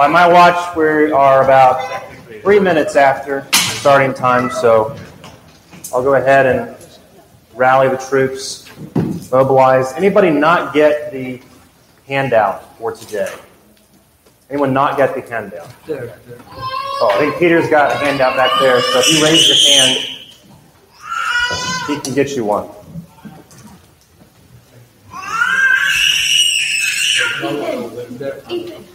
By my watch, we are about 3 minutes after starting time, so I'll go ahead and rally the troops, mobilize. Anybody not get the handout for today? Anyone not get the handout? Oh, I think Peter's got a handout back there, so if you raise your hand, he can get you one. Ethan.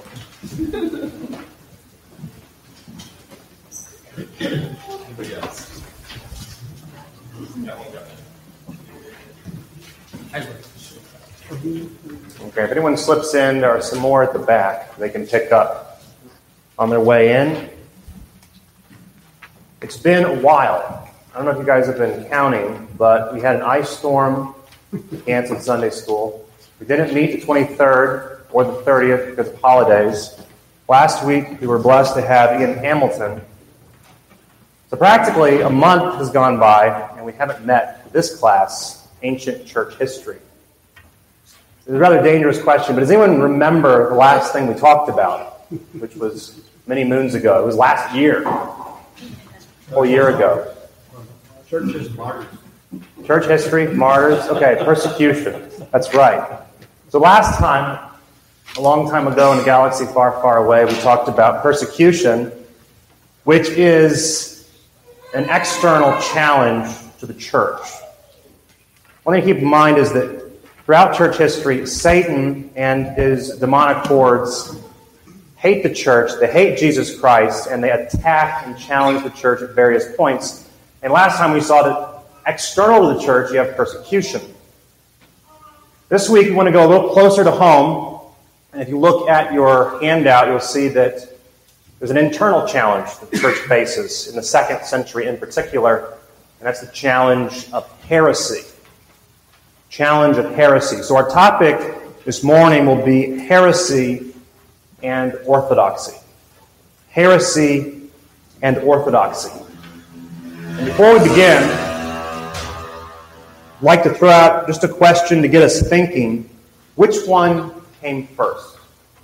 Anybody else? Okay, if anyone slips in, there are some more at the back they can pick up on their way in. It's been a while. I don't know if you guys have been counting, but we had an ice storm, canceled Sunday school. We didn't meet the 23rd or the 30th because of holidays. Last week, we were blessed to have Ian Hamilton. So practically a month has gone by, and we haven't met this class, Ancient Church History. It's a rather dangerous question, but does anyone remember the last thing we talked about, which was many moons ago? It was last year, a whole year ago. Church history, martyrs. Church history, martyrs, okay, persecution. That's right. So last time, a long time ago in a galaxy far, far away, we talked about persecution, which is an external challenge to the church. One thing to keep in mind is that throughout church history, Satan and his demonic hordes hate the church, they hate Jesus Christ, and they attack and challenge the church at various points. And last time we saw that external to the church, you have persecution. This week, we want to go a little closer to home. And if you look at your handout, you'll see that there's an internal challenge that the church faces in the 2nd century in particular, and that's the challenge of heresy. Challenge of heresy. So our topic this morning will be heresy and orthodoxy. Heresy and orthodoxy. And before we begin, I'd like to throw out just a question to get us thinking. Which one came first?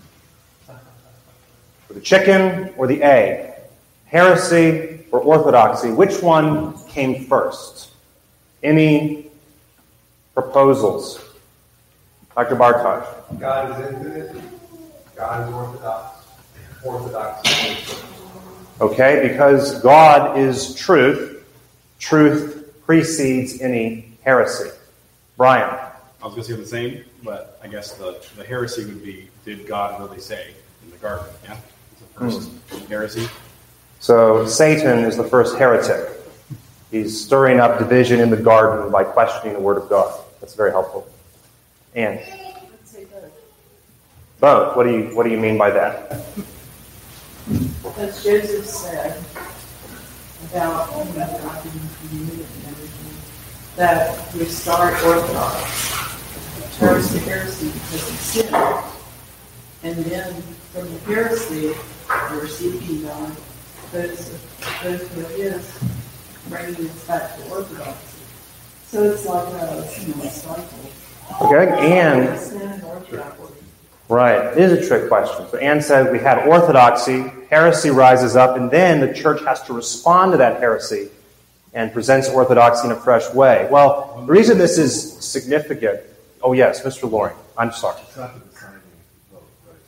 The chicken or the egg? Heresy or orthodoxy? Which one came first? Any proposals? Dr. Bartosh. God is infinite. God is orthodox. Orthodox. Okay, because God is truth, truth precedes any heresy. Brian. I was going to say the same, but I guess the heresy would be, did God really say in the garden? Yeah? It's the first heresy. So Satan is the first heretic. He's stirring up division in the garden by questioning the Word of God. That's very helpful. Anne? Let's say both. Both? What do you mean by that? Because Joseph said about God being community and everything, that we start orthodox. Turns to heresy because of sin. And then from the heresy, we're seeking God. Those who are his, bringing us back to orthodoxy. So it's like a cycle. Okay, Anne. Sin and orthodoxy. Right, it is a trick question. So Anne said we have orthodoxy, heresy rises up, and then the church has to respond to that heresy and presents orthodoxy in a fresh way. Well, the reason this is significant. Oh, yes, Mr. Loring. I'm sorry. It's not the deciding vote,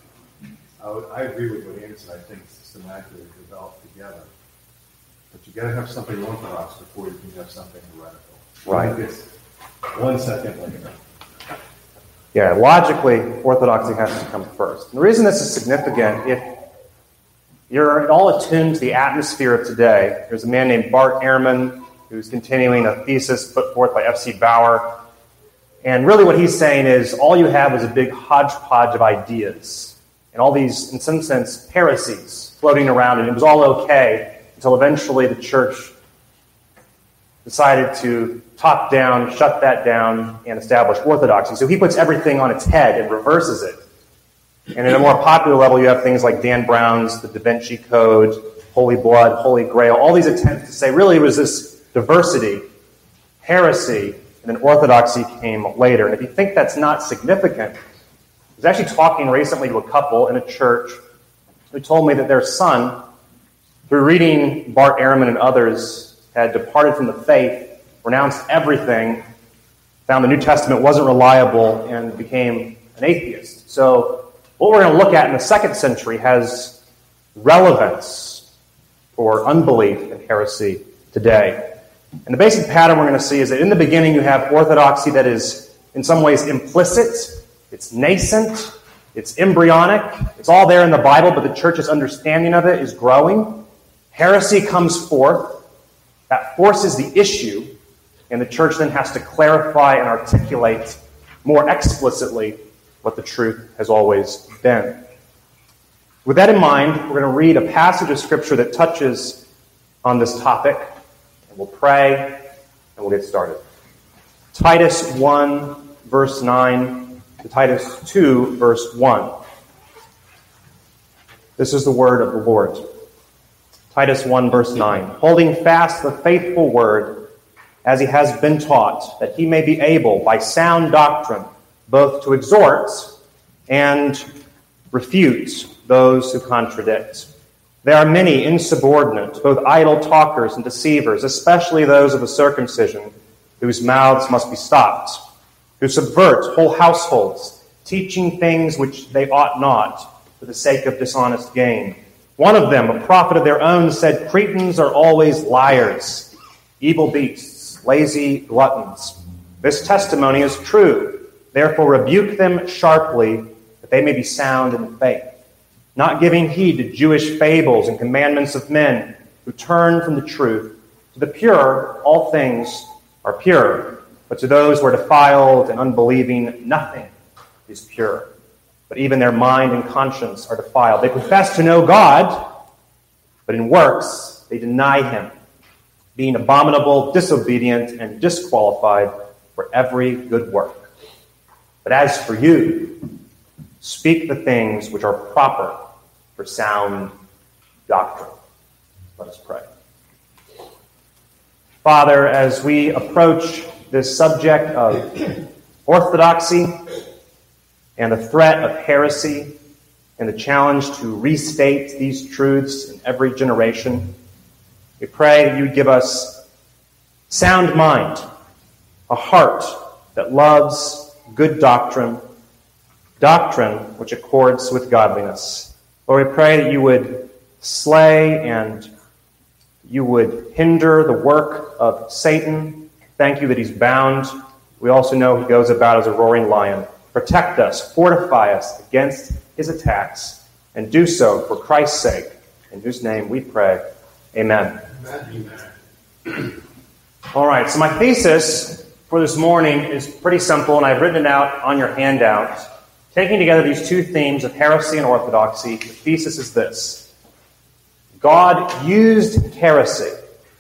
but I agree with what Ann said. I think systematically developed together. But you got to have something orthodox before you can have something heretical. Right. It's 1 second later. Yeah, logically, orthodoxy has to come first. And the reason this is significant, if you're at all attuned to the atmosphere of today, there's a man named Bart Ehrman who's continuing a thesis put forth by F.C. Bauer. And really what he's saying is all you have is a big hodgepodge of ideas and all these, in some sense, heresies floating around. And it was all okay until eventually the church decided to top down, shut that down, and establish orthodoxy. So he puts everything on its head and reverses it. And at a more popular level, you have things like Dan Brown's The Da Vinci Code, Holy Blood, Holy Grail, all these attempts to say really it was this diversity, heresy, and then orthodoxy came later. And if you think that's not significant, I was actually talking recently to a couple in a church who told me that their son, through reading Bart Ehrman and others, had departed from the faith, renounced everything, found the New Testament wasn't reliable, and became an atheist. So what we're going to look at in the 2nd century has relevance for unbelief and heresy today. And the basic pattern we're going to see is that in the beginning you have orthodoxy that is in some ways implicit, it's nascent, it's embryonic, it's all there in the Bible, but the church's understanding of it is growing. Heresy comes forth, that forces the issue, and the church then has to clarify and articulate more explicitly what the truth has always been. With that in mind, we're going to read a passage of Scripture that touches on this topic, and we'll pray, and we'll get started. Titus 1, verse 9 to Titus 2, verse 1. This is the word of the Lord. Titus 1, verse 9. Holding fast the faithful word, as he has been taught, that he may be able, by sound doctrine, both to exhort and refute those who contradict. There are many insubordinate, both idle talkers and deceivers, especially those of the circumcision, whose mouths must be stopped, who subvert whole households, teaching things which they ought not, for the sake of dishonest gain. One of them, a prophet of their own, said, Cretans are always liars, evil beasts, lazy gluttons. This testimony is true. Therefore rebuke them sharply, that they may be sound in the faith, not giving heed to Jewish fables and commandments of men who turn from the truth. To the pure, all things are pure, but to those who are defiled and unbelieving, nothing is pure. But even their mind and conscience are defiled. They profess to know God, but in works they deny him, being abominable, disobedient, and disqualified for every good work. But as for you, speak the things which are proper for sound doctrine. Let us pray. Father, as we approach this subject of orthodoxy and the threat of heresy and the challenge to restate these truths in every generation, we pray that you would give us sound mind, a heart that loves good doctrine, doctrine which accords with godliness. Lord, we pray that you would slay and you would hinder the work of Satan. Thank you that he's bound. We also know he goes about as a roaring lion. Protect us, fortify us against his attacks, and do so for Christ's sake, in whose name we pray. Amen. Amen. All right, so my thesis for this morning is pretty simple, and I've written it out on your handout. Taking together these two themes of heresy and orthodoxy, the thesis is this. God used heresy.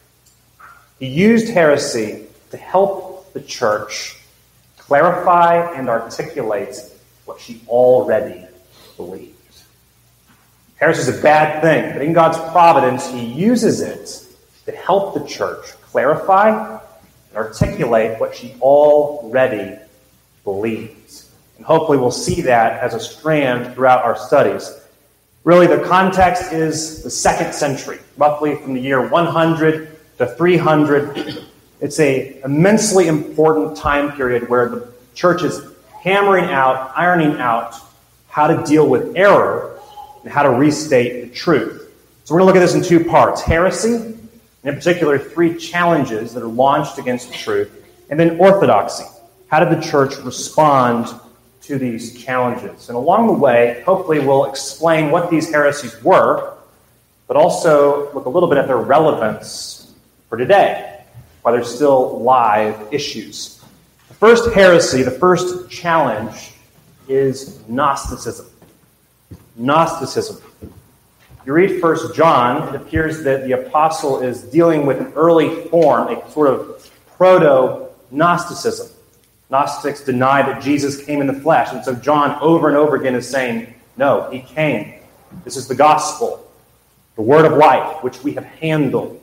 He used heresy to help the church clarify and articulate what she already believed. Heresy is a bad thing, but in God's providence, he uses it to help the church clarify and articulate what she already believes. And hopefully we'll see that as a strand throughout our studies. Really, the context is the 2nd century, roughly from the year 100 to 300. It's an immensely important time period where the church is hammering out, ironing out how to deal with error and how to restate the truth. So we're going to look at this in two parts. Heresy, and in particular 3 challenges that are launched against the truth, and then orthodoxy. How did the church respond to these challenges? And along the way, hopefully we'll explain what these heresies were, but also look a little bit at their relevance for today, why they're still live issues. The first heresy, the first challenge, is Gnosticism. Gnosticism. If you read 1 John, it appears that the apostle is dealing with an early form, a sort of proto-Gnosticism. Gnostics deny that Jesus came in the flesh, and so John over and over again is saying, no, he came. This is the gospel, the word of life, which we have handled.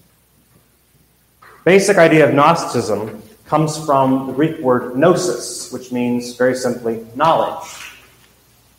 Basic idea of Gnosticism comes from the Greek word gnosis, which means, very simply, knowledge.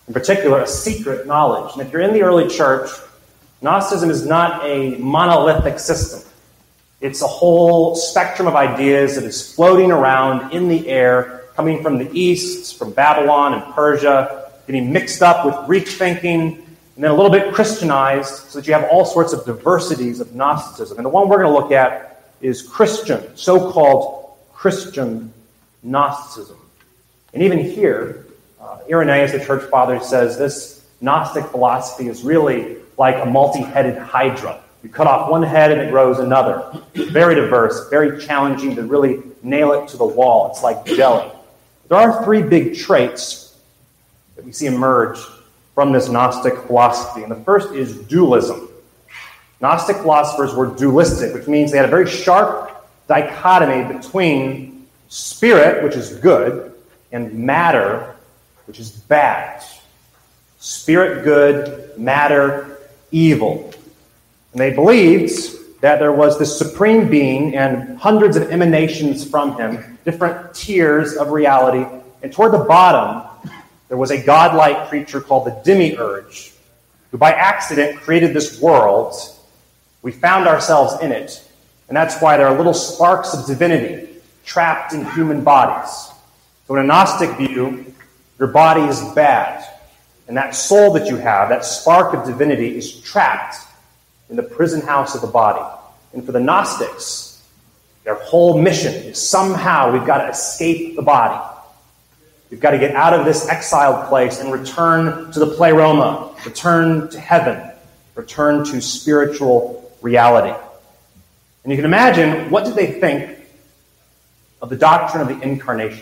In particular, a secret knowledge. And if you're in the early church, Gnosticism is not a monolithic system. It's a whole spectrum of ideas that is floating around in the air, coming from the east, from Babylon and Persia, getting mixed up with Greek thinking, and then a little bit Christianized, so that you have all sorts of diversities of Gnosticism. And the one we're going to look at is Christian, so-called Christian Gnosticism. And even here, Irenaeus, the church father, says this Gnostic philosophy is really like a multi-headed hydra. You cut off one head and it grows another. Very diverse, very challenging to really nail it to the wall. It's like jelly. There are three big traits that we see emerge from this Gnostic philosophy. And the first is dualism. Gnostic philosophers were dualistic, which means they had a very sharp dichotomy between spirit, which is good, and matter, which is bad. Spirit good, matter evil. And they believed that there was this supreme being and hundreds of emanations from him, different tiers of reality. And toward the bottom, there was a godlike creature called the demiurge, who by accident created this world. We found ourselves in it. And that's why there are little sparks of divinity trapped in human bodies. So in a Gnostic view, your body is bad. And that soul that you have, that spark of divinity, is trapped in the prison house of the body. And for the Gnostics, their whole mission is somehow we've got to escape the body. We've got to get out of this exiled place and return to the pleroma, return to heaven, return to spiritual reality. And you can imagine, what did they think of the doctrine of the incarnation?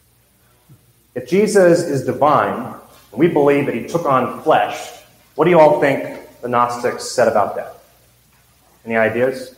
If Jesus is divine, and we believe that he took on flesh, what do you all think the Gnostics said about that? Any ideas?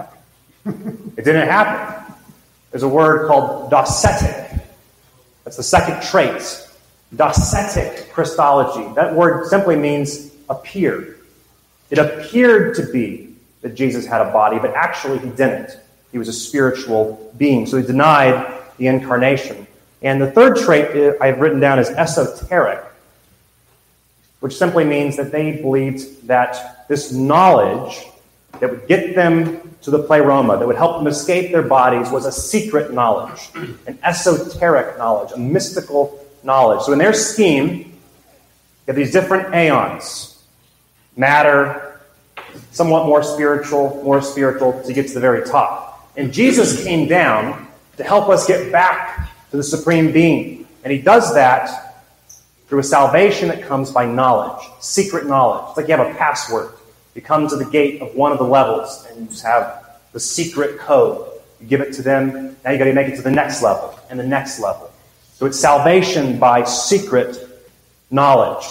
It didn't happen. There's a word called docetic. That's the second trait. Docetic Christology. That word simply means appeared. It appeared to be that Jesus had a body, but actually he didn't. He was a spiritual being. So he denied the incarnation. And the third trait I've written down is esoteric, which simply means that they believed that this knowledge that would get them to the pleroma, that would help them escape their bodies, was a secret knowledge, an esoteric knowledge, a mystical knowledge. So in their scheme, you have these different aeons. Matter, somewhat more spiritual, till you get to the very top. And Jesus came down to help us get back to the supreme being. And he does that through a salvation that comes by knowledge, secret knowledge. It's like you have a password. You come to the gate of one of the levels, and you just have the secret code. You give it to them, now you got to make it to the next level, and the next level. So it's salvation by secret knowledge.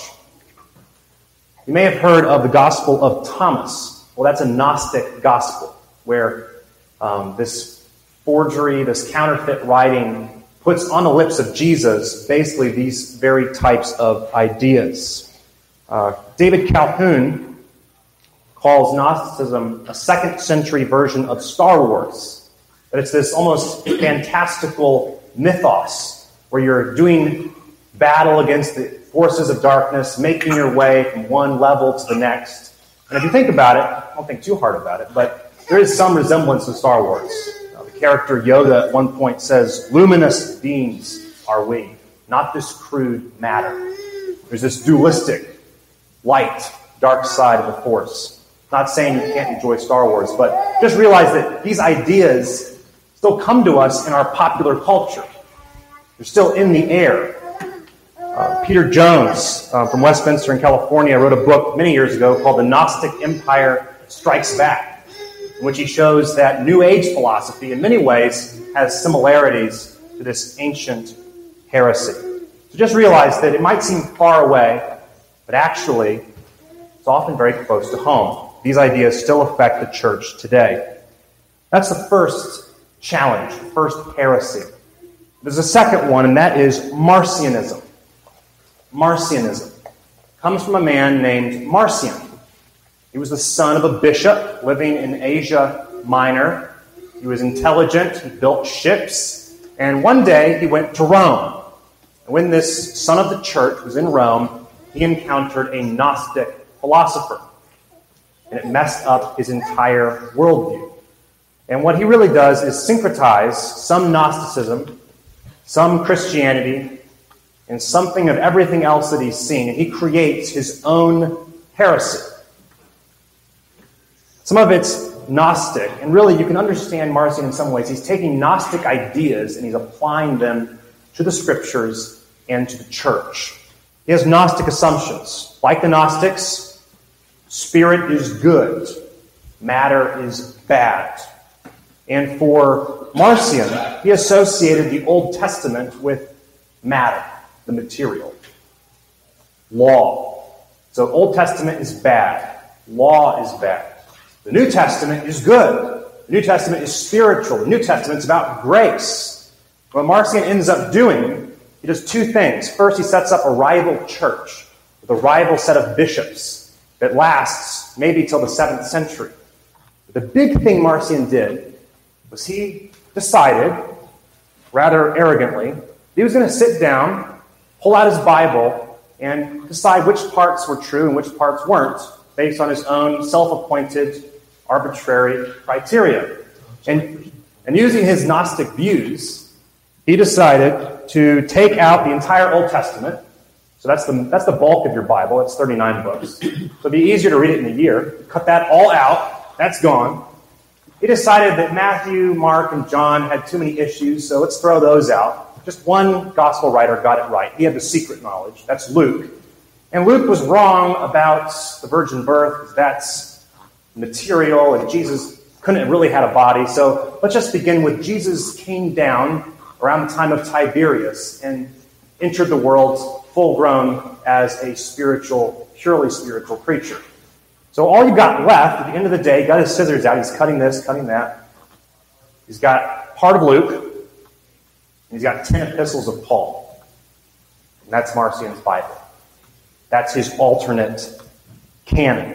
You may have heard of the Gospel of Thomas. Well, that's a Gnostic gospel, where this forgery, this counterfeit writing puts on the lips of Jesus basically these very types of ideas. David Calhoun calls Gnosticism a second century version of Star Wars. That it's this almost fantastical mythos where you're doing battle against the forces of darkness, making your way from one level to the next. And if you think about it, don't think too hard about it, but there is some resemblance to Star Wars. The character Yoda at one point says, "Luminous beings are we, not this crude matter." There's this dualistic, light, dark side of the Force. Not saying you can't enjoy Star Wars, but just realize that these ideas still come to us in our popular culture. They're still in the air. Peter Jones from Westminster in California wrote a book many years ago called The Gnostic Empire Strikes Back, in which he shows that New Age philosophy in many ways has similarities to this ancient heresy. So just realize that it might seem far away, but actually it's often very close to home. These ideas still affect the church today. That's the first challenge, the first heresy. There's a second one, and that is Marcionism. Marcionism comes from a man named Marcion. He was the son of a bishop living in Asia Minor. He was intelligent, he built ships, and one day he went to Rome. And when this son of the church was in Rome, he encountered a Gnostic philosopher, and it messed up his entire worldview. And what he really does is syncretize some Gnosticism, some Christianity, and something of everything else that he's seen, and he creates his own heresy. Some of it's Gnostic, and really you can understand Marcion in some ways. He's taking Gnostic ideas and he's applying them to the Scriptures and to the church. He has Gnostic assumptions. Like the Gnostics, spirit is good, matter is bad. And for Marcion, he associated the Old Testament with matter, the material. Law. So Old Testament is bad. Law is bad. The New Testament is good. The New Testament is spiritual. The New Testament is about grace. What Marcion ends up doing, he does two things. First, he sets up a rival church with a rival set of bishops that lasts maybe till the 7th century. But the big thing Marcion did was he decided, rather arrogantly, he was going to sit down, pull out his Bible, and decide which parts were true and which parts weren't, based on his own self-appointed arbitrary criteria. And using his Gnostic views, he decided to take out the entire Old Testament. So that's the bulk of your Bible. It's 39 books. So it'd be easier to read it in a year. Cut that all out. That's gone. He decided that Matthew, Mark, and John had too many issues, so let's throw those out. Just one gospel writer got it right. He had the secret knowledge. That's Luke. And Luke was wrong about the virgin birth, because that's material, and Jesus couldn't have really had a body. So let's just begin with Jesus came down around the time of Tiberius and entered the world full-grown as a purely spiritual creature. So all you got left, at the end of the day, got his scissors out, he's cutting this, cutting that. He's got part of Luke, and he's got 10 epistles of Paul. And that's Marcion's Bible. That's his alternate canon.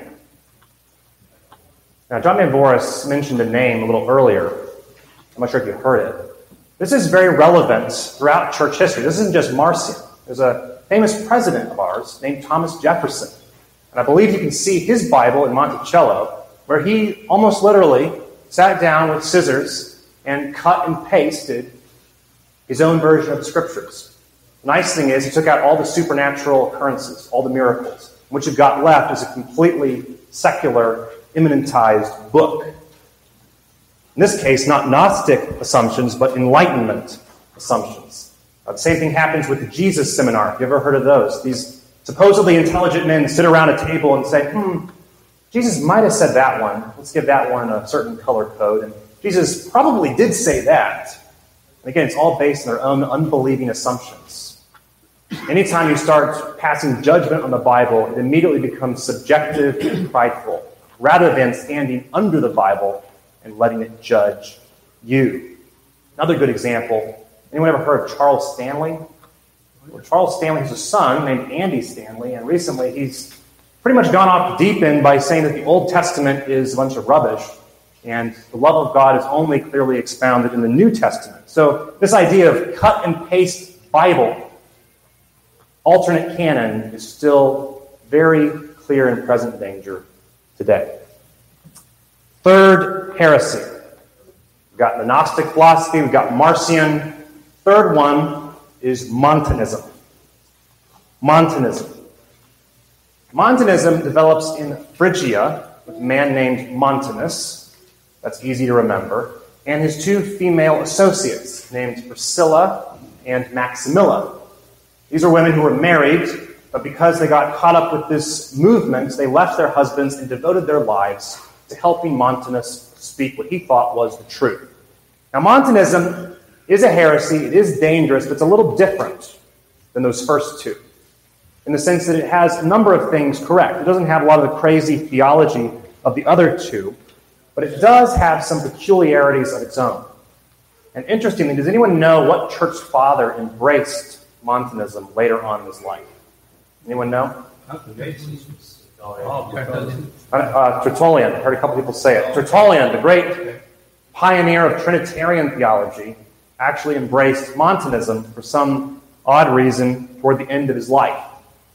Now, John Van Voris mentioned a name a little earlier. I'm not sure if you heard it. This is very relevant throughout church history. This isn't just Marcion. There's a famous president of ours named Thomas Jefferson. And I believe you can see his Bible in Monticello, where he almost literally sat down with scissors and cut and pasted his own version of the Scriptures. The nice thing is he took out all the supernatural occurrences, all the miracles. What you've got left is a completely secular, immanentized book. In this case, not Gnostic assumptions, but Enlightenment assumptions. The same thing happens with the Jesus Seminar. Have you ever heard of those? These supposedly intelligent men sit around a table and say, Jesus might have said that one. Let's give that one a certain color code. And Jesus probably did say that. And again, it's all based on their own unbelieving assumptions. Anytime you start passing judgment on the Bible, it immediately becomes subjective and prideful, rather than standing under the Bible and letting it judge you. Another good example, anyone ever heard of Charles Stanley? Well, Charles Stanley has a son named Andy Stanley, and recently he's pretty much gone off the deep end by saying that the Old Testament is a bunch of rubbish, and the love of God is only clearly expounded in the New Testament. So this idea of cut and paste Bible, alternate canon, is still very clear and present danger today. Third heresy. We've got the Gnostic philosophy, we've got Marcion. Third one is Montanism. Montanism develops in Phrygia with a man named Montanus. That's easy to remember. And his two female associates named Priscilla and Maximilla. These are women who were married, but because they got caught up with this movement, they left their husbands and devoted their lives to helping Montanus speak what he thought was the truth. Now, Montanism is a heresy. It is dangerous, but it's a little different than those first two, in the sense that it has a number of things correct. It doesn't have a lot of the crazy theology of the other two, but it does have some peculiarities of its own. And interestingly, does anyone know what church father embraced Montanism later on in his life? Anyone know? Tertullian. I heard a couple people say it. Tertullian, the great pioneer of Trinitarian theology, actually embraced Montanism for some odd reason toward the end of his life. It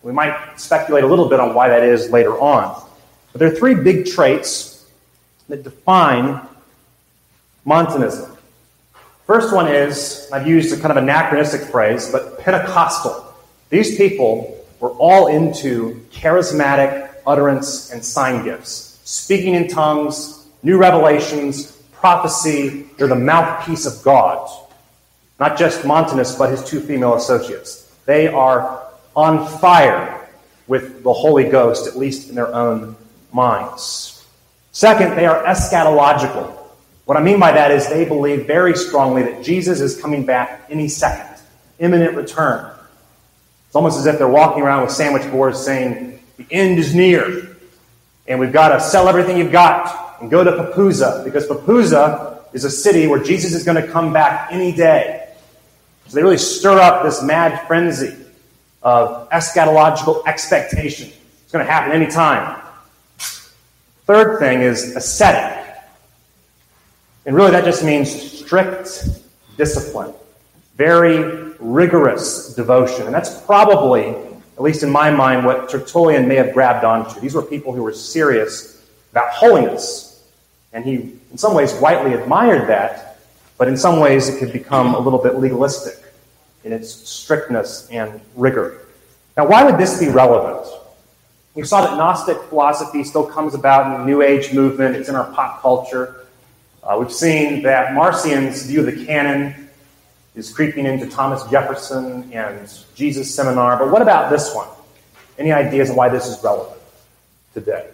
We might speculate a little bit on why that is later on. But there are three big traits that define Montanism. First one is, I've used a kind of anachronistic phrase, but Pentecostal. These people were all into charismatic utterance and sign gifts. Speaking in tongues, new revelations, prophecy. They're the mouthpiece of God. Not just Montanus, but his two female associates. They are on fire with the Holy Ghost, at least in their own minds. Second, they are eschatological. What I mean by that is they believe very strongly that Jesus is coming back any second, imminent return. It's almost as if they're walking around with sandwich boards saying, the end is near, and we've got to sell everything you've got and go to Papusa, because Papusa is a city where Jesus is going to come back any day. So they really stir up this mad frenzy of eschatological expectation. It's going to happen any time. Third thing is ascetic. And really that just means strict discipline. Very rigorous devotion. And that's probably, at least in my mind, what Tertullian may have grabbed onto. These were people who were serious about holiness. And he, in some ways, rightly admired that, but in some ways it could become a little bit legalistic in its strictness and rigor. Now, why would this be relevant? We saw that Gnostic philosophy still comes about in the New Age movement. It's in our pop culture. We've seen that Marcion's view of the canon is creeping into Thomas Jefferson and Jesus Seminar. But what about this one? Any ideas on why this is relevant today?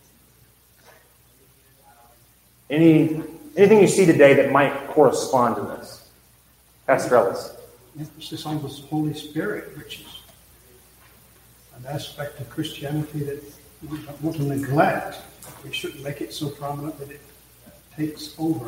Anything you see today that might correspond to this? Pastor Ellis. Emphasis on the Holy Spirit, which is an aspect of Christianity that we don't want to neglect. We shouldn't make it so prominent that it takes over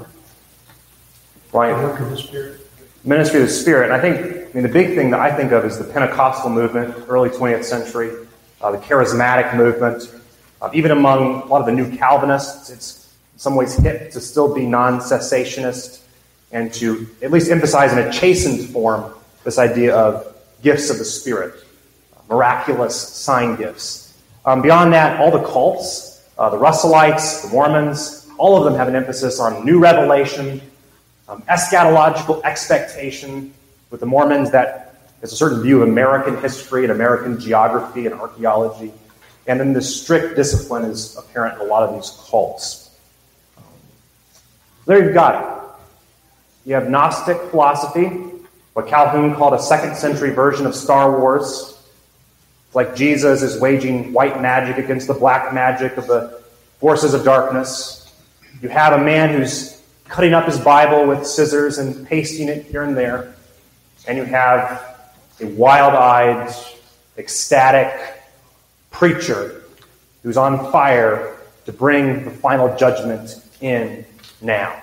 the work of the Spirit. Ministry of the Spirit. And the big thing that I think of is the Pentecostal movement, early 20th century, the charismatic movement. Even among a lot of the new Calvinists, it's in some ways hip to still be non-cessationist and to at least emphasize in a chastened form this idea of gifts of the Spirit, miraculous sign gifts. Beyond that, all the cults, the Russellites, the Mormons, all of them have an emphasis on new revelation, eschatological expectation. With the Mormons, that is a certain view of American history and American geography and archaeology. And then the strict discipline is apparent in a lot of these cults. There you've got it. You have Gnostic philosophy, what Calhoun called a second-century version of Star Wars. It's like Jesus is waging white magic against the black magic of the forces of darkness. You have a man who's cutting up his Bible with scissors and pasting it here and there. And you have a wild-eyed, ecstatic preacher who's on fire to bring the final judgment in now.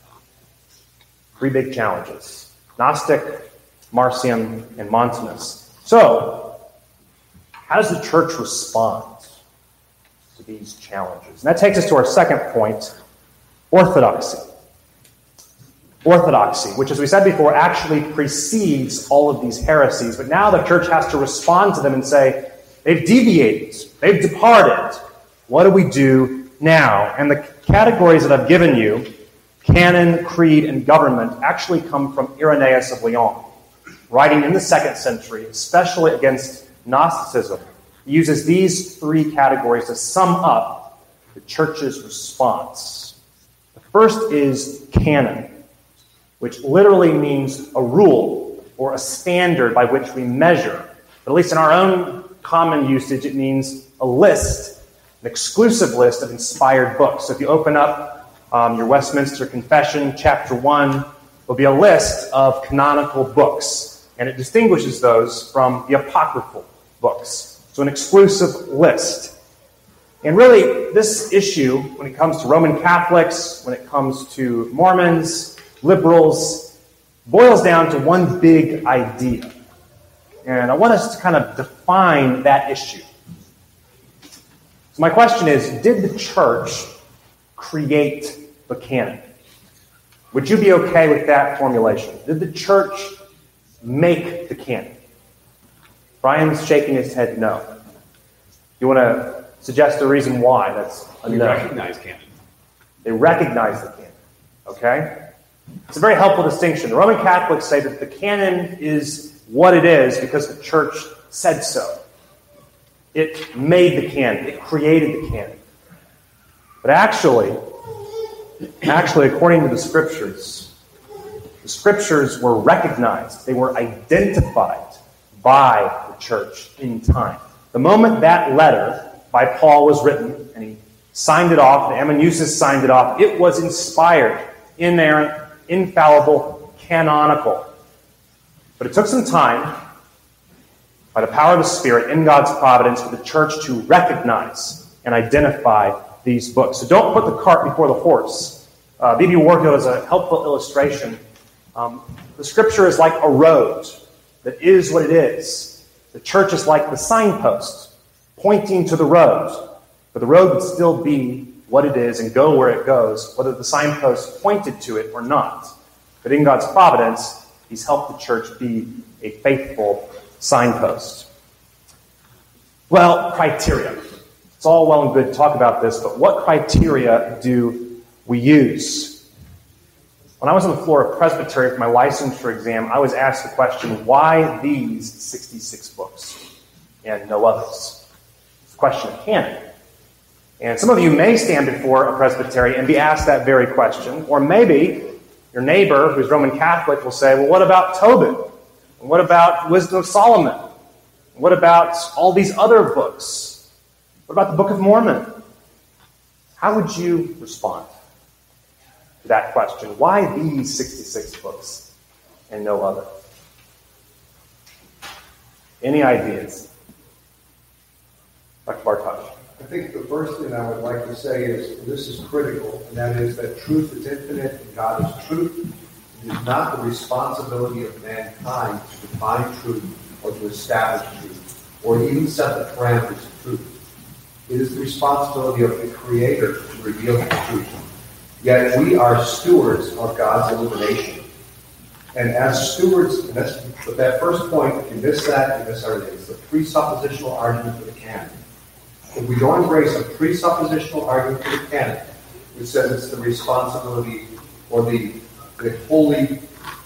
Three big challenges: Gnostic, Marcion, and Montanus. So, how does the church respond to these challenges? And that takes us to our second point, orthodoxy. Orthodoxy, which, as we said before, actually precedes all of these heresies. But now the church has to respond to them and say, they've deviated, they've departed. What do we do now? And the categories that I've given you, canon, creed, and government, actually come from Irenaeus of Lyon, writing in the 2nd century, especially against Gnosticism. He uses these three categories to sum up the church's response. The first is canon, which literally means a rule or a standard by which we measure. But at least in our own common usage, it means a list, an exclusive list of inspired books. So if you open up your Westminster Confession, chapter 1, will be a list of canonical books, and it distinguishes those from the apocryphal books. So an exclusive list. And really, this issue, when it comes to Roman Catholics, when it comes to Mormons, liberals, boils down to one big idea. And I want us to kind of define that issue. So my question is, did the church create the canon? Would you be okay with that formulation? Did the church make the canon? Brian's shaking his head no. You want to suggest a reason why that's a We no? recognize canon. They recognize the canon. Okay? It's a very helpful distinction. The Roman Catholics say that the canon is what it is because the church said so. It made the canon. It created the canon. But actually, according to the Scriptures were recognized. They were identified by the church in time. The moment that letter by Paul was written, and he signed it off, and Ammonusis signed it off, it was inspired, inerrant, infallible, canonical. But it took some time, by the power of the Spirit, in God's providence, for the church to recognize and identify these books. So don't put the cart before the horse. B.B. Warfield has a helpful illustration. The Scripture is like a road that is what it is. The church is like the signpost pointing to the road. But the road would still be what it is and go where it goes, whether the signpost pointed to it or not. But in God's providence, He's helped the church be a faithful signpost. Well, criteria. It's all well and good to talk about this, but what criteria do we use? When I was on the floor of Presbytery for my licensure exam, I was asked the question, why these 66 books and no others? It's a question of canon. And some of you may stand before a presbytery and be asked that very question. Or maybe your neighbor, who's Roman Catholic, will say, well, what about Tobit? And what about Wisdom of Solomon? And what about all these other books? What about the Book of Mormon? How would you respond to that question? Why these 66 books and no other? Any ideas? Dr. Bartosz. I think the first thing I would like to say is this is critical, and that is that truth is infinite and God is truth. It is not the responsibility of mankind to define truth or to establish truth or even set the parameters of truth. It is the responsibility of the Creator to reveal the truth. Yet we are stewards of God's illumination. And as stewards, and that's that first point, if you miss that, you miss everything. It's the presuppositional argument for the canon. If we don't embrace a presuppositional argument for the canon, which says it's the responsibility or the holy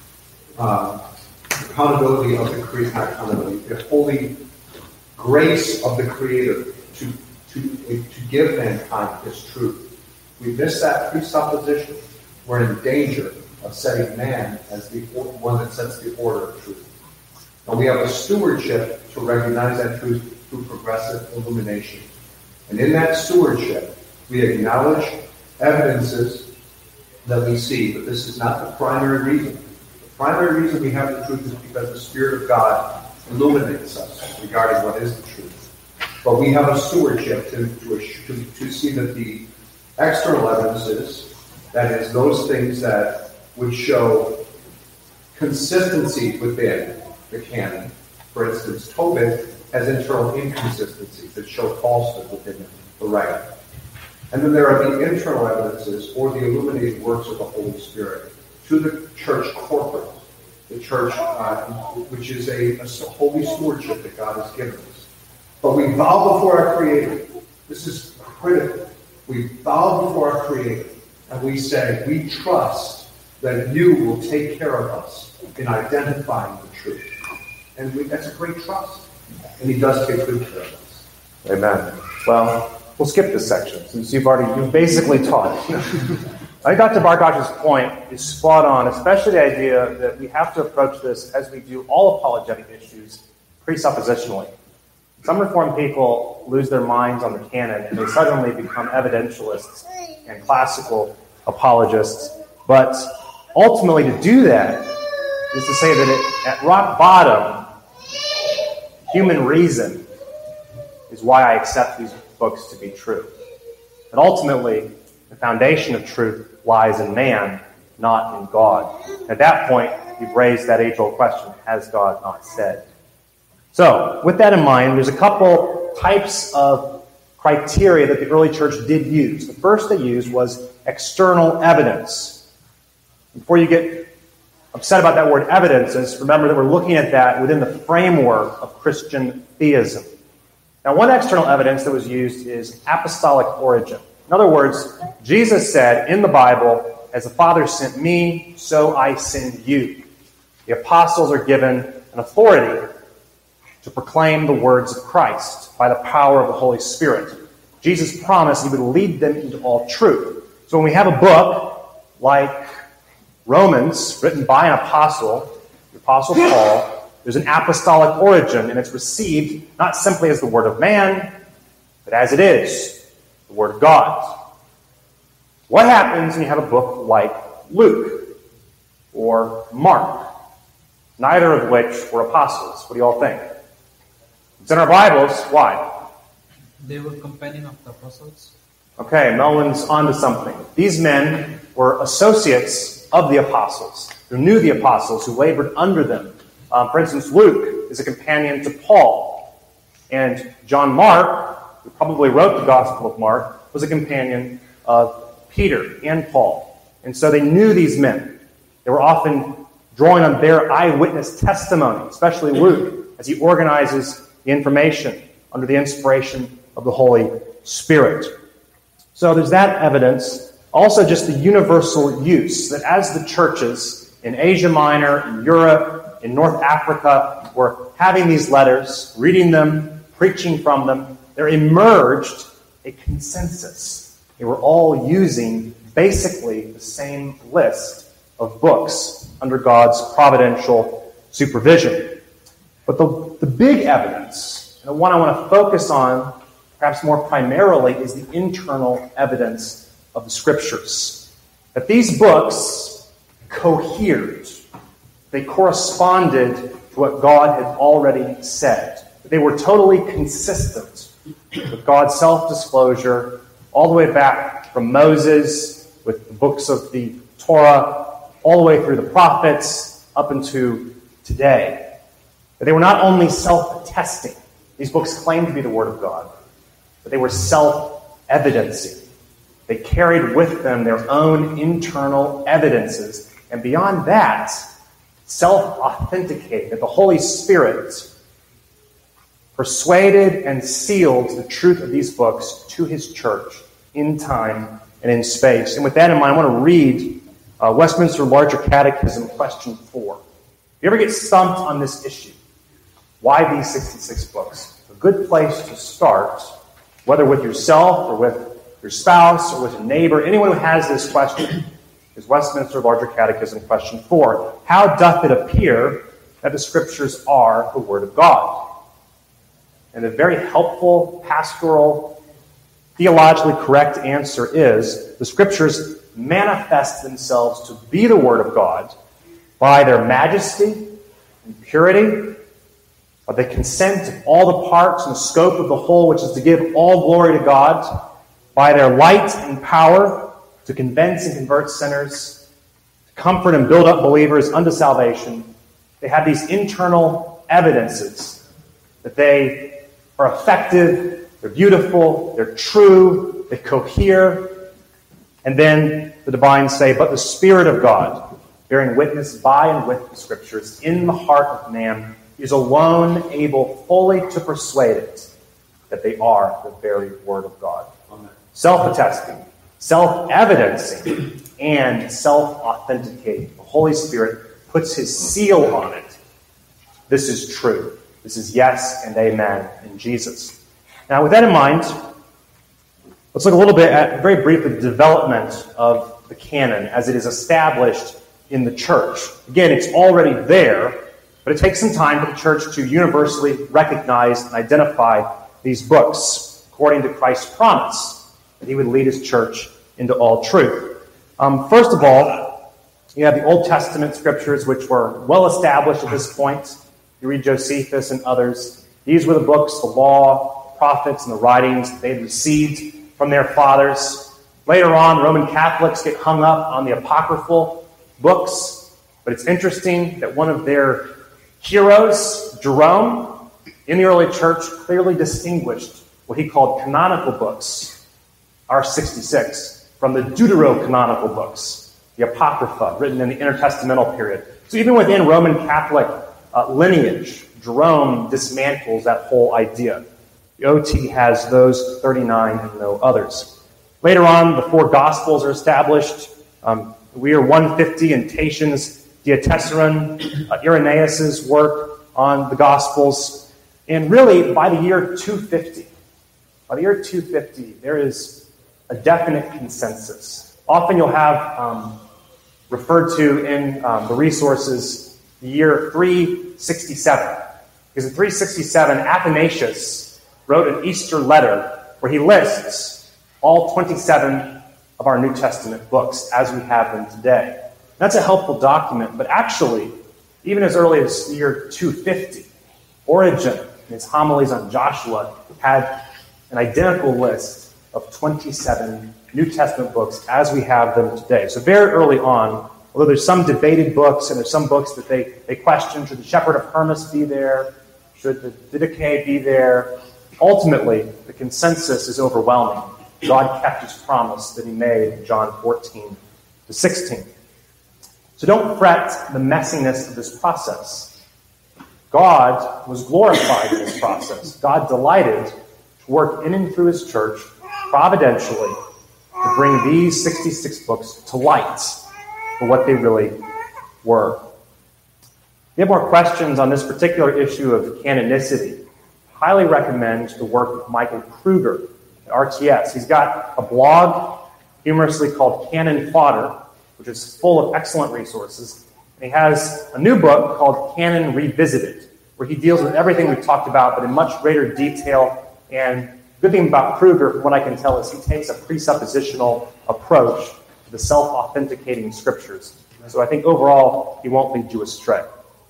accountability of the Creator, not accountability, the holy grace of the Creator to give mankind His truth. We miss that presupposition, we're in danger of setting man as the one that sets the order of truth. And we have a stewardship to recognize that truth through progressive illumination. And in that stewardship, we acknowledge evidences that we see, but this is not the primary reason. The primary reason we have the truth is because the Spirit of God illuminates us regarding what is the truth. But we have a stewardship to see that the external evidences, that is, those things that would show consistency within the canon. For instance, Tobit has internal inconsistencies that show falsehood within the writing. And then there are the internal evidences or the illuminated works of the Holy Spirit to the church corporate, the church, which is a holy stewardship that God has given us. But we bow before our Creator. This is critical. We bow before our Creator and we say, we trust that you will take care of us in identifying the truth. And that's a great trust. And He does take good care of us. Amen. Well, we'll skip this section since you've basically taught it. I think Dr. Bartosz's point is spot on, especially the idea that we have to approach this as we do all apologetic issues presuppositionally. Some Reformed people lose their minds on the canon and they suddenly become evidentialists and classical apologists. But ultimately to do that is to say that at rock bottom, human reason is why I accept these books to be true. But ultimately, the foundation of truth lies in man, not in God. At that point, you've raised that age-old question, has God not said? So, with that in mind, there's a couple types of criteria that the early church did use. The first they used was external evidence. Before you get upset about that word evidences, remember that we're looking at that within the framework of Christian theism. Now, one external evidence that was used is apostolic origin. In other words, Jesus said in the Bible, "As the Father sent me, so I send you." The apostles are given an authority to proclaim the words of Christ by the power of the Holy Spirit. Jesus promised he would lead them into all truth. So when we have a book like Romans, written by an apostle, the Apostle Paul, there's an apostolic origin, and it's received not simply as the word of man, but as it is, the word of God. What happens when you have a book like Luke or Mark, neither of which were apostles? What do you all think? It's in our Bibles. Why? They were companion of the apostles. Okay, Melvin's onto something. These men were associates of the apostles, who knew the apostles, who labored under them. For instance, Luke is a companion to Paul. And John Mark, who probably wrote the Gospel of Mark, was a companion of Peter and Paul. And so they knew these men. They were often drawing on their eyewitness testimony, especially Luke, as he organizes the information under the inspiration of the Holy Spirit. So there's that evidence. Also just the universal use, that as the churches in Asia Minor, in Europe, in North Africa were having these letters, reading them, preaching from them, there emerged a consensus. They were all using basically the same list of books under God's providential supervision. But the big evidence, and the one I want to focus on perhaps more primarily, is the internal evidence of the Scriptures. That these books cohered. They corresponded to what God had already said. They were totally consistent with God's self-disclosure all the way back from Moses with the books of the Torah, all the way through the prophets, up into today. But they were not only self-attesting. These books claimed to be the Word of God, but they were self-evidencing. They carried with them their own internal evidences, and beyond that, self-authenticating, that the Holy Spirit persuaded and sealed the truth of these books to His church in time and in space. And with that in mind, I want to read Westminster Larger Catechism, question 4. If you ever get stumped on this issue, why these 66 books? A good place to start, whether with yourself or with your spouse or with a neighbor, anyone who has this question, is Westminster Larger Catechism, question 4. How doth it appear that the Scriptures are the Word of God? And the very helpful, pastoral, theologically correct answer is the Scriptures manifest themselves to be the Word of God by their majesty and purity, by the consent of all the parts and the scope of the whole, which is to give all glory to God, by their light and power to convince and convert sinners, to comfort and build up believers unto salvation. They have these internal evidences that they are effective, they're beautiful, they're true, they cohere. And then the divines say, but the Spirit of God, bearing witness by and with the Scriptures in the heart of man, is alone able fully to persuade it that they are the very Word of God. Amen. Self-attesting, self-evidencing, and self-authenticating. The Holy Spirit puts His seal on it. This is true. This is yes and amen in Jesus. Now, with that in mind, let's look a little bit at, very briefly, the development of the canon as it is established in the church. Again, it's already there, but it takes some time for the church to universally recognize and identify these books according to Christ's promise that He would lead His church into all truth. First of all, you have the Old Testament Scriptures, which were well established at this point. You read Josephus and others. These were the books, the law, the prophets, and the writings that they had received from their fathers. Later on, Roman Catholics get hung up on the apocryphal books, but it's interesting that one of their heroes, Jerome, in the early church clearly distinguished what he called canonical books, our 66, from the deuterocanonical books, the Apocrypha, written in the intertestamental period. So even within Roman Catholic lineage, Jerome dismantles that whole idea. The OT has those 39 and no others. Later on, the four Gospels are established. We are 150 in Tatian's Diatessaron, Irenaeus' work on the Gospels. And really, by the year 250, there is a definite consensus. Often you'll have referred to in the resources the year 367. Because in 367, Athanasius wrote an Easter letter where he lists all 27 of our New Testament books as we have them today. That's a helpful document, but actually, even as early as the year 250, Origen, in his homilies on Joshua, had an identical list of 27 New Testament books as we have them today. So very early on, although there's some debated books, and there's some books that they question, should the Shepherd of Hermas be there? Should the Didache be there? Ultimately, the consensus is overwhelming. God kept his promise that he made in John 14-16. So don't fret the messiness of this process. God was glorified in this process. God delighted to work in and through his church providentially to bring these 66 books to light for what they really were. If you have more questions on this particular issue of canonicity, I highly recommend the work of Michael Kruger at RTS. He's got a blog humorously called Canon Fodder, which is full of excellent resources. And he has a new book called Canon Revisited, where he deals with everything we've talked about, but in much greater detail. And the good thing about Kruger, from what I can tell, is he takes a presuppositional approach to the self-authenticating scriptures. So I think overall, he won't lead you astray.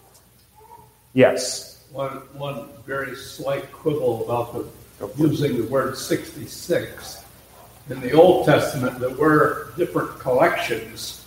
Yes? One very slight quibble about using the word 66. In the Old Testament, there were different collections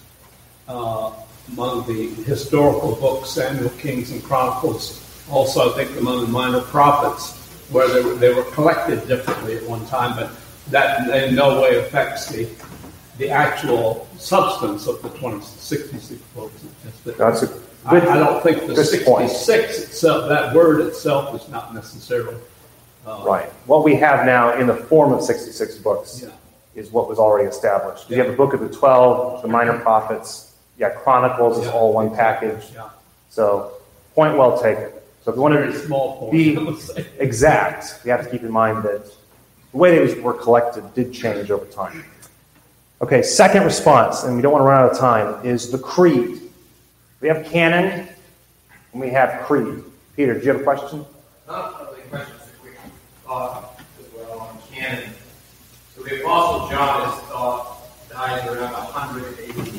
among the historical books, Samuel, Kings, and Chronicles. Also, I think among the minor prophets, where they were collected differently at one time, but that in no way affects the actual substance of the 66 books. That's a good, I don't think the 66 point. itself, that word itself, is not necessarily right. What we have now in the form of 66 books is what was already established. You have the book of the 12, the minor prophets. Chronicles is all one package. So, point well taken. So if you want to be exact, you have to keep in mind that the way they were collected did change over time. Okay, second response, and we don't want to run out of time, is the creed. We have canon, and we have creed. Peter, do you have a question? Not really a question, just a quick thought as well on canon. So the Apostle John is thought died around 100 AD.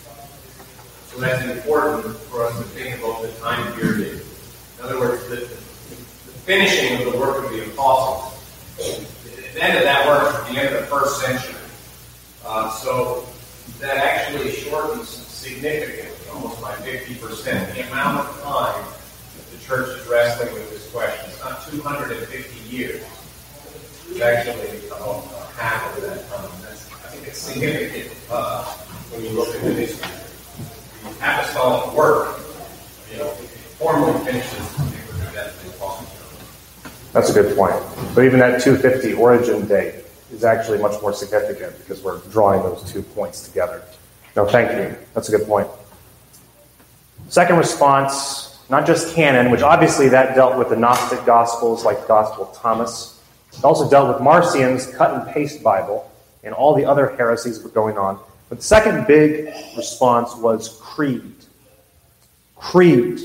So that's important for us to think about the time period. In other words, the finishing of the work of the apostles. The end of that work at the end of the first century. So that actually shortens significantly, almost by 50%, the amount of time that the church is wrestling with this question. It's not 250 years. It's actually about half of that time. I think it's significant when you look at the history. The apostolic work, formally finishes the death of the Apostle John. That's a good point. But even that 250 origin date is actually much more significant because we're drawing those 2 points together. No, thank you. That's a good point. Second response, not just canon, which obviously that dealt with the Gnostic Gospels like the Gospel of Thomas. It also dealt with Marcion's cut-and-paste Bible and all the other heresies that were going on. But the second big response was creed. Creed.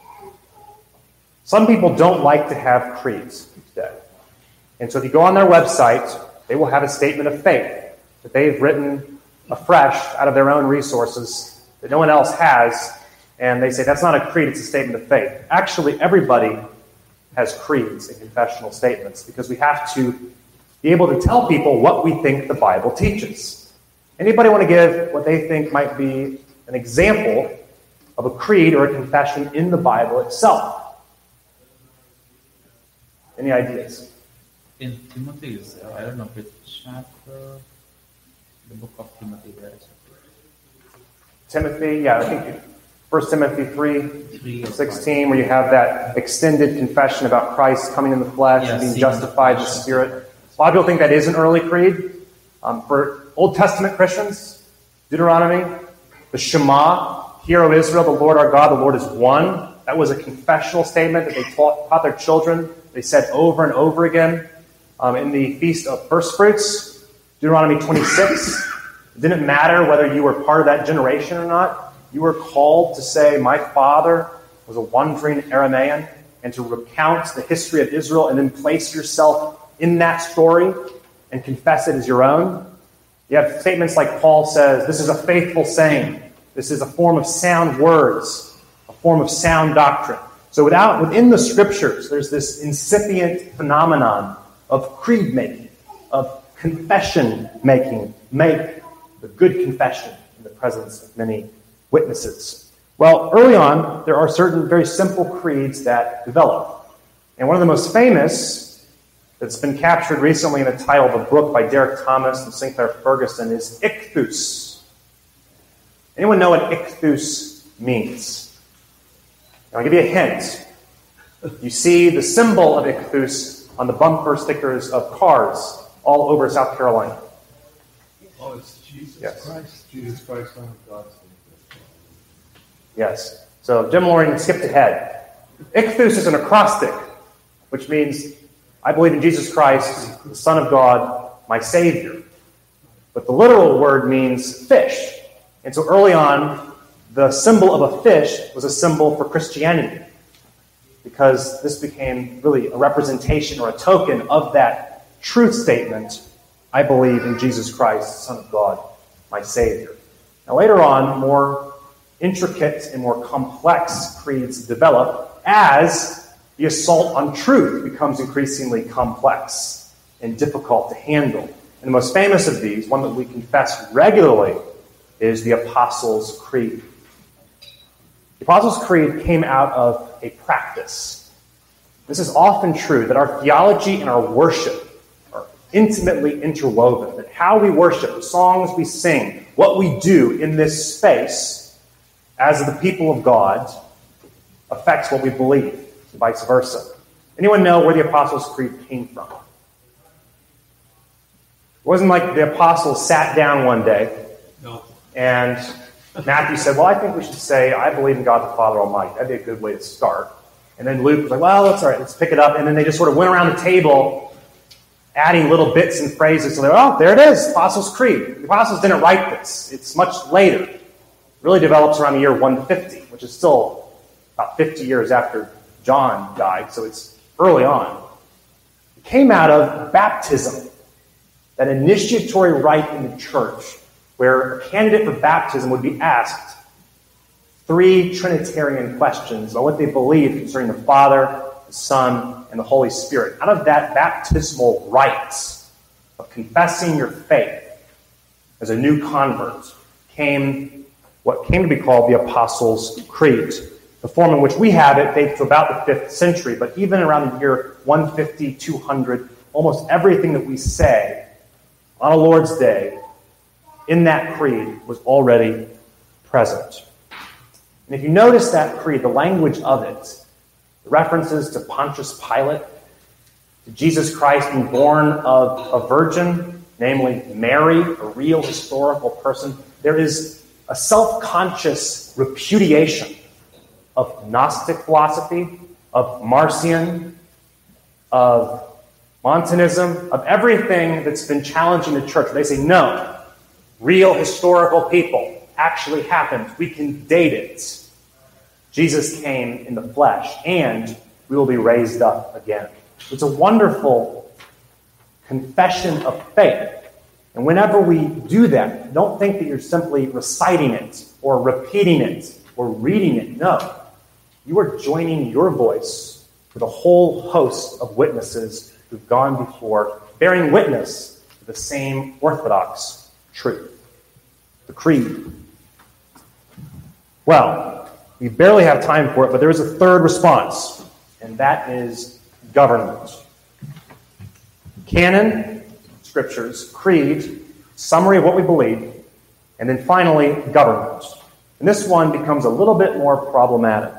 Some people don't like to have creeds today. And so if you go on their website, they will have a statement of faith that they've written afresh out of their own resources that no one else has. And they say, that's not a creed, it's a statement of faith. Actually, everybody has creeds and confessional statements because we have to be able to tell people what we think the Bible teaches. Anybody want to give what they think might be an example of a creed or a confession in the Bible itself? Any ideas? In Timothy's, I don't know which chapter, the book of Timothy, where is it? Timothy, yeah, I think 1 Timothy 3:16, where you have that extended confession about Christ coming in the flesh and being justified in the Spirit. A lot of people think that is an early creed. For Old Testament Christians, Deuteronomy, the Shema, Hear, O Israel, the Lord our God, the Lord is one. That was a confessional statement that they taught their children. They said over and over again in the Feast of First Fruits, Deuteronomy 26. It didn't matter whether you were part of that generation or not. You were called to say, my father was a wandering Aramaean, and to recount the history of Israel and then place yourself in that story and confess it as your own. You have statements like Paul says, this is a faithful saying. This is a form of sound words, a form of sound doctrine. So within the Scriptures, there's this incipient phenomenon of creed making, of confession making. Make the good confession in the presence of many witnesses. Well, early on, there are certain very simple creeds that develop. And one of the most famous that's been captured recently in the title of a book by Derek Thomas and Sinclair Ferguson is Ichthus. Anyone know what Ichthus means? I'll give you a hint. You see the symbol of Ichthus on the bumper stickers of cars all over South Carolina. Oh, it's Jesus Christ. Jesus Christ, Son of God. Yes. So Jim Loring skipped ahead. Ichthus is an acrostic, which means, I believe in Jesus Christ, the Son of God, my Savior. But the literal word means fish. And so early on, the symbol of a fish was a symbol for Christianity, because this became really a representation or a token of that truth statement, I believe in Jesus Christ, Son of God, my Savior. Now later on, more intricate and more complex creeds develop as the assault on truth becomes increasingly complex and difficult to handle. And the most famous of these, one that we confess regularly, is the Apostles' Creed. The Apostles' Creed came out of a practice. This is often true, that our theology and our worship are intimately interwoven, that how we worship, the songs we sing, what we do in this space as the people of God affects what we believe, and vice versa. Anyone know where the Apostles' Creed came from? It wasn't like the apostles sat down one day and Matthew said, well, I think we should say, I believe in God the Father Almighty. That'd be a good way to start. And then Luke was like, well, that's all right, let's pick it up. And then they just sort of went around the table adding little bits and phrases. So they're, oh, there it is, Apostles' Creed. The apostles didn't write this. It's much later. It really develops around the year 150, which is still about 50 years after John died, so it's early on. It came out of baptism, that initiatory rite in the church, where a candidate for baptism would be asked 3 Trinitarian questions about what they believe concerning the Father, the Son, and the Holy Spirit. Out of that baptismal rite of confessing your faith as a new convert came what came to be called the Apostles' Creed. The form in which we have it dates to about the 5th century, but even around the year 150, 200, almost everything that we say on a Lord's Day in that creed was already present. And if you notice that creed, the language of it, the references to Pontius Pilate, to Jesus Christ being born of a virgin, namely Mary, a real historical person, there is a self-conscious repudiation of Gnostic philosophy, of Marcion, of Montanism, of everything that's been challenging the church. They say, no, real historical people actually happened. We can date it. Jesus came in the flesh, and we will be raised up again. It's a wonderful confession of faith. And whenever we do that, don't think that you're simply reciting it or repeating it or reading it. No. You are joining your voice with a whole host of witnesses who've gone before, bearing witness to the same orthodox truth, the creed. Well, we barely have time for it, but there is a third response, and that is government. Canon, scriptures, creed, summary of what we believe, and then finally, government. And this one becomes a little bit more problematic.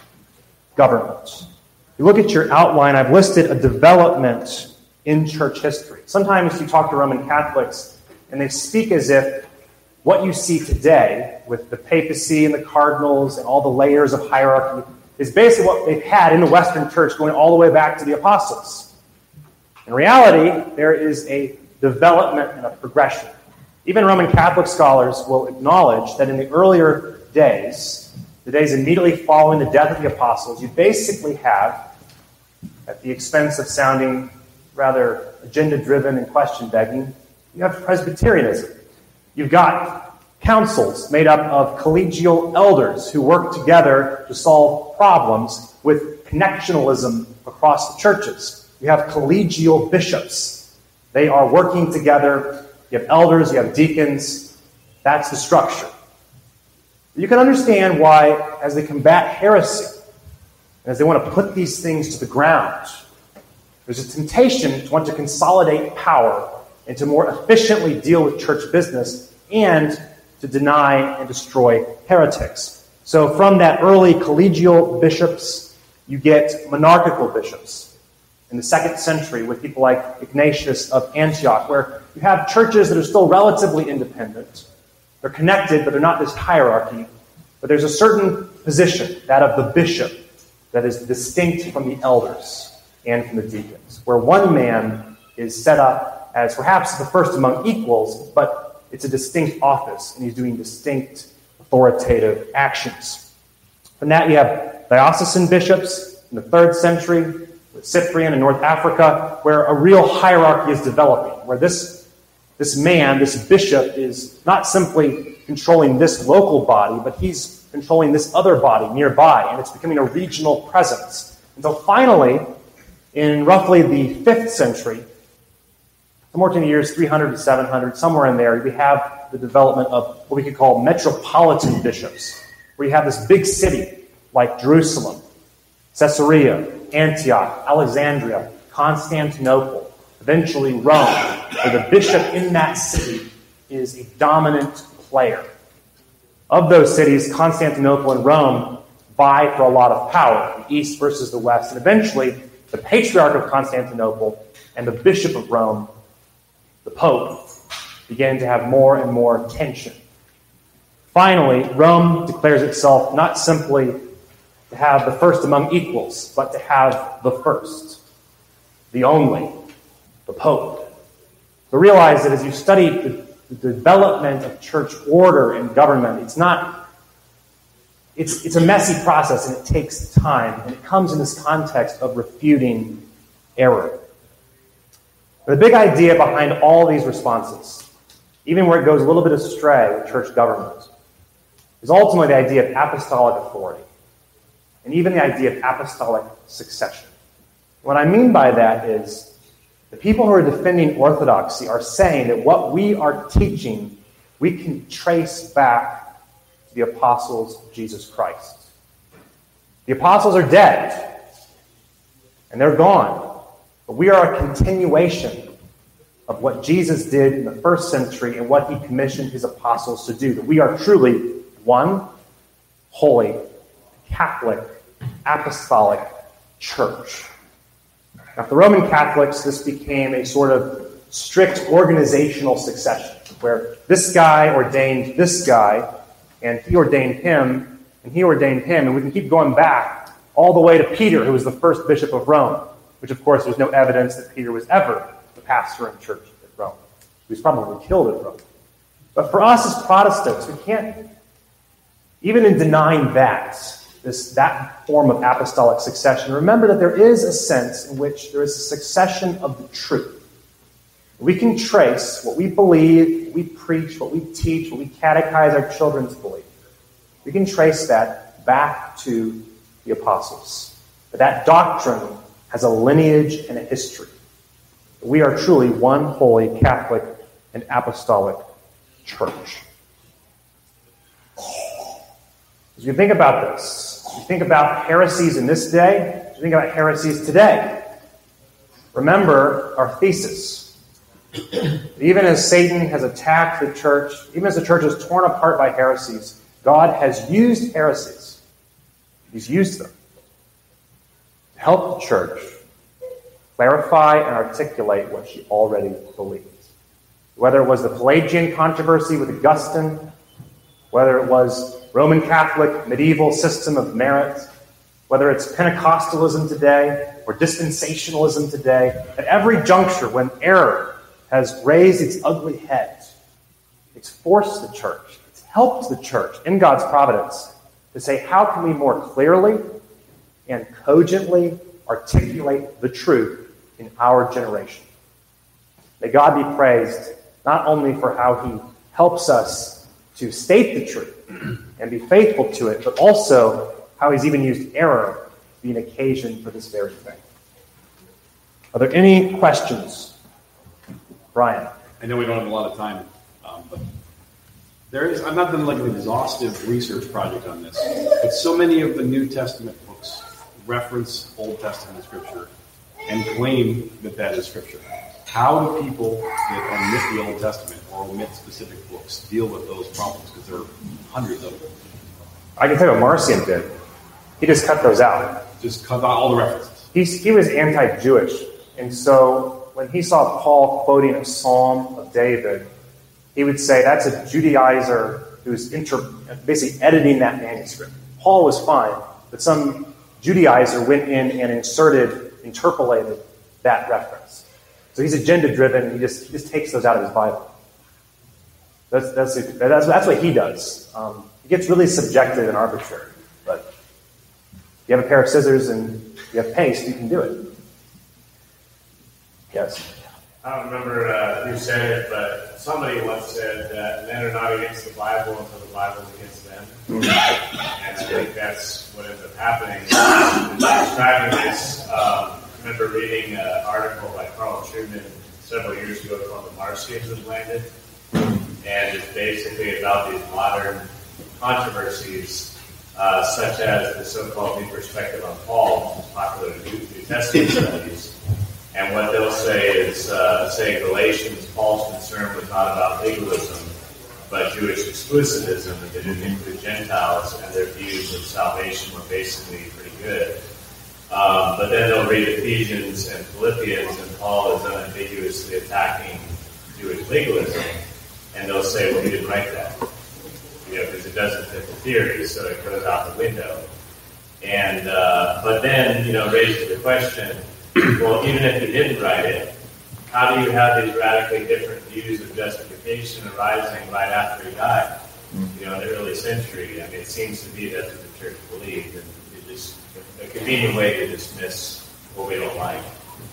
Government. You look at your outline, I've listed a development in church history. Sometimes you talk to Roman Catholics, and they speak as if what you see today with the papacy and the cardinals and all the layers of hierarchy is basically what they've had in the Western church going all the way back to the apostles. In reality, there is a development and a progression. Even Roman Catholic scholars will acknowledge that in the earlier days, the days immediately following the death of the apostles, you basically have, at the expense of sounding rather agenda-driven and question-begging, you have Presbyterianism. You've got councils made up of collegial elders who work together to solve problems with connectionalism across the churches. You have collegial bishops. They are working together. You have elders, you have deacons. That's the structure. You can understand why, as they combat heresy, and as they want to put these things to the ground, there's a temptation to want to consolidate power and to more efficiently deal with church business and to deny and destroy heretics. So from that early collegial bishops, you get monarchical bishops in the 2nd century with people like Ignatius of Antioch, where you have churches that are still relatively independent. They're connected, but they're not this hierarchy. But there's a certain position, that of the bishop, that is distinct from the elders and from the deacons, where one man is set up as perhaps the first among equals, but it's a distinct office, and he's doing distinct authoritative actions. From that, you have diocesan bishops in the 3rd century, with Cyprian in North Africa, where a real hierarchy is developing, where this man, this bishop, is not simply controlling this local body, but he's controlling this other body nearby, and it's becoming a regional presence. Until finally, in roughly the 5th century, somewhere between the years 300 to 700, somewhere in there, we have the development of what we could call metropolitan bishops, where you have this big city like Jerusalem, Caesarea, Antioch, Alexandria, Constantinople, eventually Rome, where the bishop in that city is a dominant player. Of those cities, Constantinople and Rome vie for a lot of power, the east versus the west, and eventually the Patriarch of Constantinople and the Bishop of Rome, the Pope, began to have more and more tension. Finally, Rome declares itself not simply to have the first among equals, but to have the first, the only, the Pope. So realize that as you study the development of church order and government, it's a messy process, and it takes time, and it comes in this context of refuting error. The big idea behind all these responses, even where it goes a little bit astray with church government, is ultimately the idea of apostolic authority, and even the idea of apostolic succession. What I mean by that is the people who are defending orthodoxy are saying that what we are teaching, we can trace back to the apostles of Jesus Christ. The apostles are dead, and they're gone. But we are a continuation of what Jesus did in the 1st century and what he commissioned his apostles to do. That we are truly one holy, Catholic, apostolic church. Now, for the Roman Catholics, this became a sort of strict organizational succession, where this guy ordained this guy, and he ordained him, and he ordained him, and we can keep going back all the way to Peter, who was the first bishop of Rome, which, of course, there's no evidence that Peter was ever the pastor in church at Rome. He was probably killed at Rome. But for us as Protestants, we can't, even in denying that form of apostolic succession, remember that there is a sense in which there is a succession of the truth. We can trace what we believe, what we preach, what we teach, what we catechize our children to believe. We can trace that back to the apostles. But that doctrine has a lineage and a history. We are truly one holy Catholic and apostolic church. As you think about this, you think about heresies in this day, you think about heresies today. Remember our thesis. Even as Satan has attacked the church, even as the church is torn apart by heresies, God has used heresies. He's used them to help the church clarify and articulate what she already believes. Whether it was the Pelagian controversy with Augustine, whether it was Roman Catholic medieval system of merit, whether it's Pentecostalism today or dispensationalism today, at every juncture when error has raised its ugly head, it's forced the church, it's helped the church in God's providence to say, how can we more clearly and cogently articulate the truth in our generation? May God be praised not only for how he helps us to state the truth and be faithful to it, but also how he's even used error to be an occasion for this very thing. Are there any questions? Brian? I know we don't have a lot of time, but I've not done like an exhaustive research project on this, but so many of the New Testament books reference Old Testament scripture and claim that that is scripture. How do people that omit the Old Testament or omit specific books deal with those problems? Because there are hundreds of them. I can tell you what Marcion did. He just cut those out. Just cut out all the references. He was anti-Jewish. And so when he saw Paul quoting a psalm of David, he would say that's a Judaizer who's basically editing that manuscript. Paul was fine, but some Judaizer went in and interpolated that reference. So he's agenda-driven, and he just takes those out of his Bible. That's what he does. He gets really subjective and arbitrary. But if you have a pair of scissors and you have paste, you can do it. Yes? I don't remember who said it, but somebody once said that men are not against the Bible until the Bible is against them. And I think that's what ends up happening. In describing this, I remember reading an article by Carl Trueman several years ago called The Marcions Have Landed. And it's basically about these modern controversies, such as the so-called New Perspective on Paul, which is popular in New Testament studies. And what they'll say is, say Galatians, Paul's concern was not about legalism, but Jewish exclusivism, that they didn't include Gentiles, and their views of salvation were basically pretty good. But then they'll read Ephesians and Philippians, and Paul is unambiguously attacking Jewish legalism, and they'll say, well, he didn't write that, because it doesn't fit the theory, so it goes out the window. And but then, raises the question, well, even if he didn't write it, how do you have these radically different views of justification arising right after he died? In the early century. I mean, it seems to be that's what the church believed, and it's just a convenient way to dismiss what we don't like.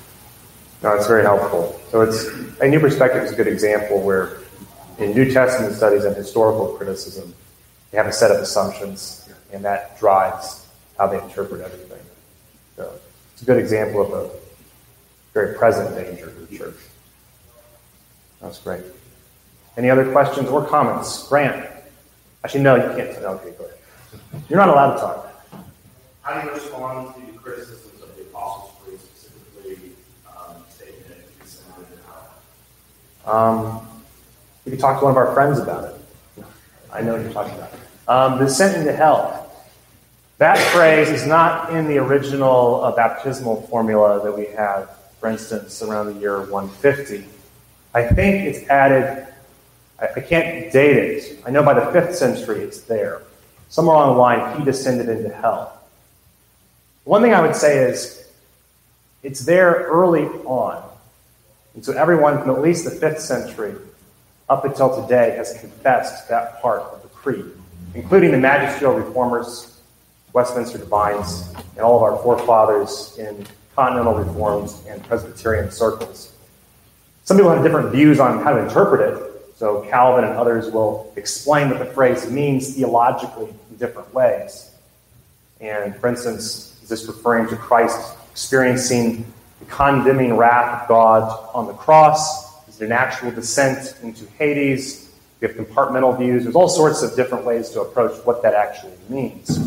No, it's very helpful. So a New Perspective is a good example where in New Testament studies and historical criticism, they have a set of assumptions, and that drives how they interpret everything. So it's a good example of a very present danger to the church. That's great. Any other questions or comments? Grant? Actually, no, you can't. Okay, go ahead. You're not allowed to talk. How do you respond to the criticisms of the Apostles' Creed, specifically stating that it can send them to hell? We could talk to one of our friends about it. I know what you're talking about. The sent into hell. That phrase is not in the original baptismal formula that we have, for instance, around the year 150. I think it's added, I can't date it. I know by the 5th century it's there. Somewhere along the line, he descended into hell. One thing I would say is, it's there early on. And so everyone from at least the 5th century up until today has confessed that part of the creed, including the magisterial reformers, Westminster Divines, and all of our forefathers in continental reforms and Presbyterian circles. Some people have different views on how to interpret it, so Calvin and others will explain what the phrase means theologically in different ways. And for instance, is this referring to Christ experiencing the condemning wrath of God on the cross? Is it an actual descent into Hades? We have compartmental views. There's all sorts of different ways to approach what that actually means.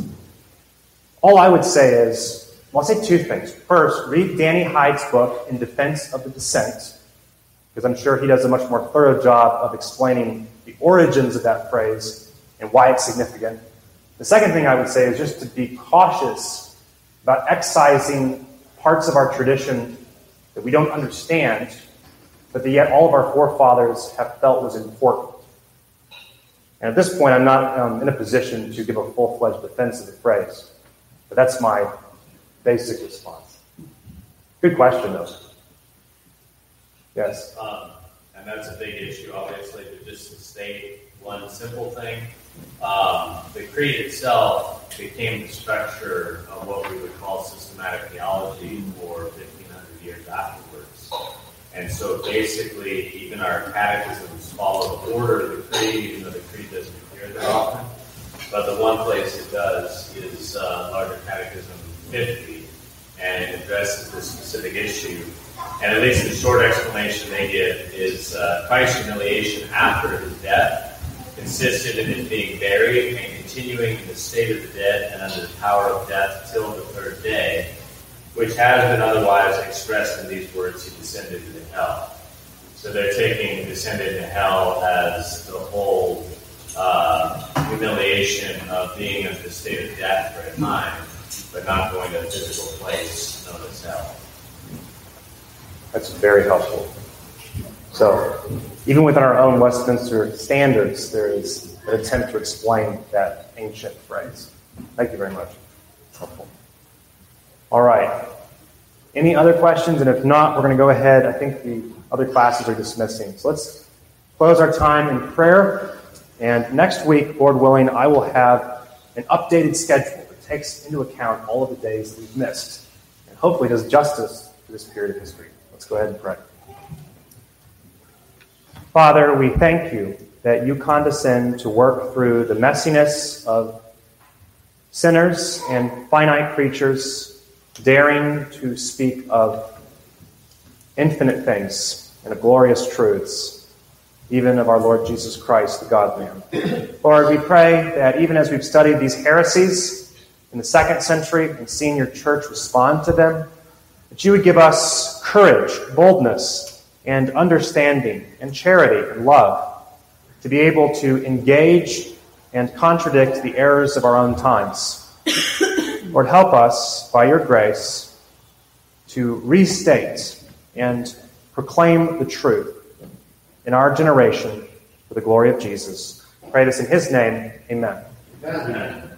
All I would say is, I'll say two things. First, read Danny Hyde's book, In Defense of the Descent, because I'm sure he does a much more thorough job of explaining the origins of that phrase and why it's significant. The second thing I would say is just to be cautious about excising parts of our tradition that we don't understand, but that yet all of our forefathers have felt was important. And at this point, I'm not in a position to give a full-fledged defense of the phrase, but that's my basic response. Good question, though. Yes? And that's a big issue, obviously, but just to state one simple thing. The creed itself became the structure of what we would call systematic theology for 1,500 years afterwards. And so basically, even our catechisms follow the order of the creed, even though the creed doesn't appear that often. But the one place it does is Larger Catechism 50, and it addresses this specific issue. And at least the short explanation they give is Christ's humiliation after his death consisted in his being buried and continuing in the state of the dead and under the power of death till the third day, which has been otherwise expressed in these words, he descended into hell. So they're taking descended into hell as the whole humiliation of being in the state of death for a time, but not going to a physical place known as hell. That's very helpful. So, even within our own Westminster standards, there is an attempt to explain that ancient phrase. Thank you very much. It's helpful. All right. Any other questions? And if not, we're going to go ahead. I think the other classes are dismissing. So let's close our time in prayer. And next week, Lord willing, I will have an updated schedule that takes into account all of the days that we've missed and hopefully does justice to this period of history. Let's go ahead and pray. Father, we thank you that you condescend to work through the messiness of sinners and finite creatures, daring to speak of infinite things and of glorious truths, even of our Lord Jesus Christ, the God-man. Lord, we pray that even as we've studied these heresies in the 2nd century and seen your church respond to them, that you would give us courage, boldness, and understanding, and charity, and love, to be able to engage and contradict the errors of our own times. Lord, help us, by your grace, to restate and proclaim the truth in our generation for the glory of Jesus. Pray this in his name. Amen. Amen.